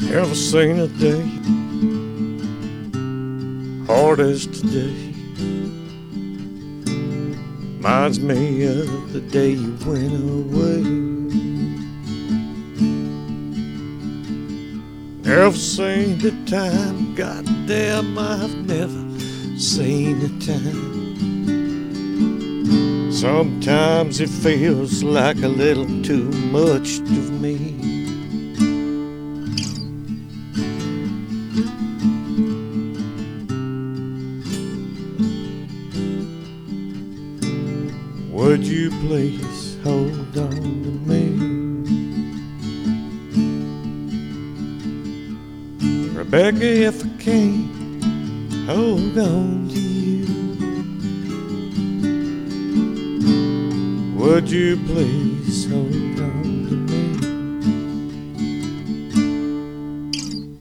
Ever seen a day hard as today? Reminds me of the day you went away. Never seen the time, goddamn, I've never seen the time. Sometimes it feels like a little too much to me. Would you please hold on to me? Rebecca, if I can't hold on to you, would you please hold on?